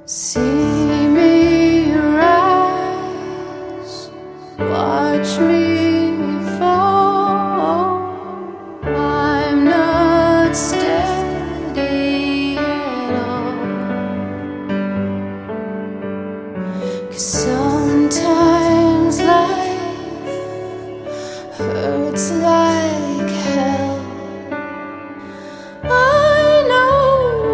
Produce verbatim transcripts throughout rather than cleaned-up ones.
See me rise, watch me fall. I'm not steady at all. 'Cause sometimes life hurts like hell. I know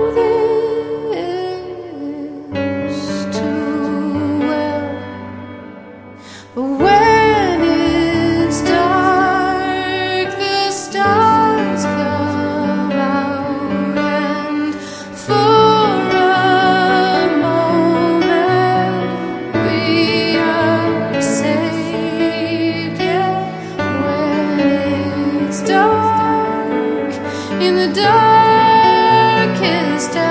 this too well. But when it's dark, the stars come out, and for a moment we are saved. Yeah, when it's dark, in the darkest hour,